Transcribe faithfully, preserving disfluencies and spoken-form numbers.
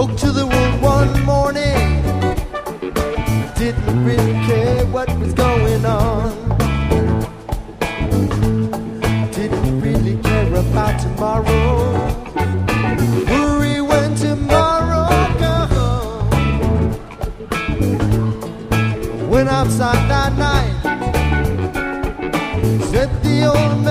Woke to the world one morning, didn't really care what was going on. Didn't really care about tomorrow. Worry when tomorrow comes. Went outside that night, said the old man.